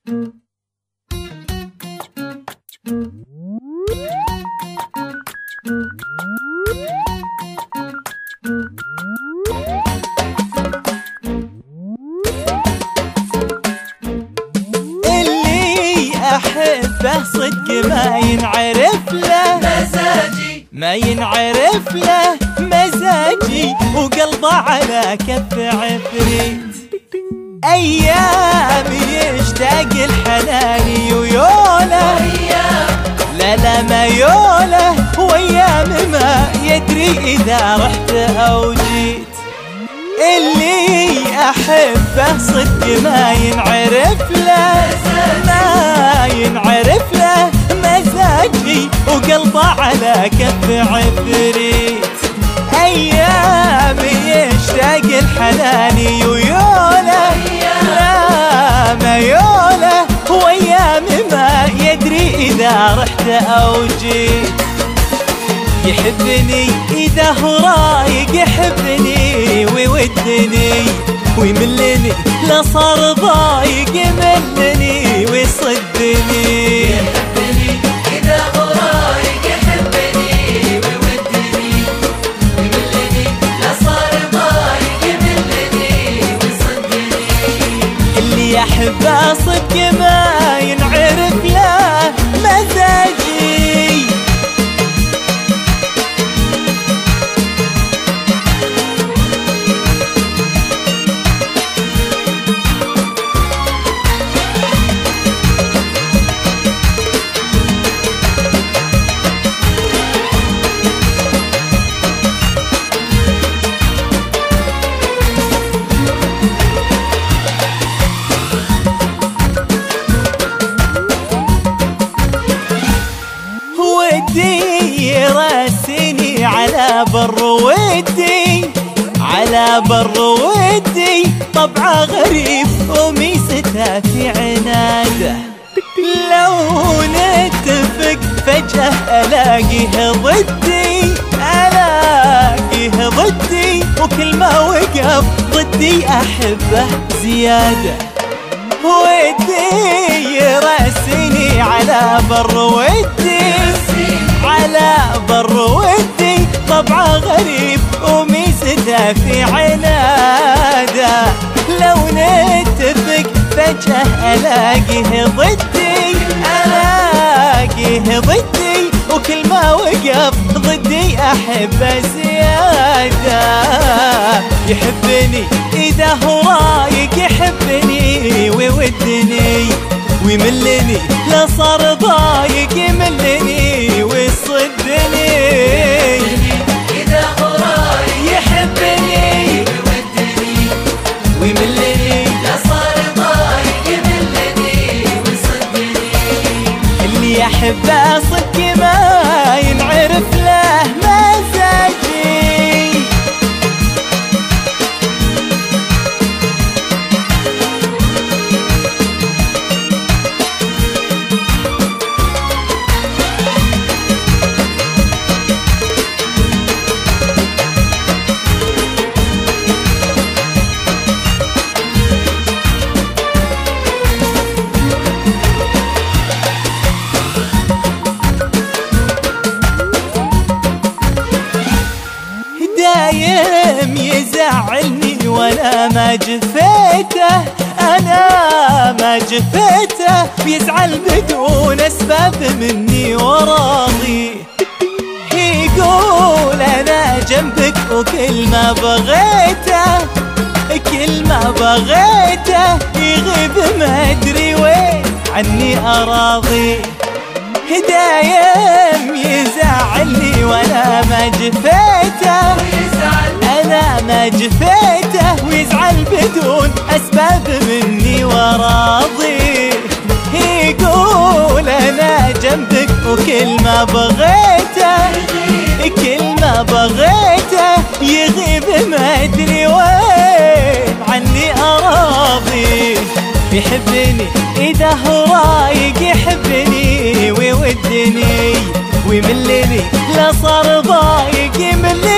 اللي أحبه صدق ما ينعرف له مزاجي، ما ينعرف له مزاجي، وقلبه على كف عفريت. أيام يشتاق الحناني ويوله، لا لا ما يوله، وأيام ما يدري إذا رحت أو جيت. اللي أحبه صدق ما ينعرف له، ما ينعرف له مزاجي، وقلبه على كف عفريت. أيام يشتاق الحناني ويوله، لا ما يوله، وأيام ما يدري إذا رحت أو جيت. يحبني إذا هو رايق، يحبني ويودني ويملني، لا صار ضايق يملني ويصدني. يحبني إذا هو رايق، يحبني ويودني ويملني، لا صار ضايق يملني ويصدني. اللي يحبه صدق ما ينعرف له مزاجي. ودي يراسيني على بر ودي، على بر ودي، طبعه غريب وميسته في عناده. لو نتفق فجأة ألاقيه ضدي، ألاقيه ضدي، وكل ما وقف ضدي أحبه زيادة. ودي يراسيني على بر ودي، على بر ودي، طبعه غريب وميزته في عناده. لو نتفق فجأة ألاقيه ضدي، ألاقيه ضدي، وكل ما وقف ضدي أحبه زيادة. يحبني إذا هو رايق، يحبني ويودني ويملني، لا صار ضايق يملني ويصدني. إذا هو رايق، يحبني ويودني ويملني، لا صار ضايق يملني ويصدني. اللي يحبه صدق ما ينعرف له مزاجي. دايم يزعلني وانا ما جفيته، انا ما جفيته، ويزعل بدون اسباب مني وراضي. يقول انا جنبك وكل ما بغيته، كل ما بغيته، يغيب ما ادري وين عني اراضي. دايم يزعلني وانا ما جفيته، انا ما جفيته، ويزعل بدون اسباب مني وراضي. يقول انا جنبك وكل ما بغيته، كل ما بغيته، يغيب ما ادري وين عني اراضي. يحبني إذا هو رايق، يحبني ويودني ويملني، لا صار ضايق يملني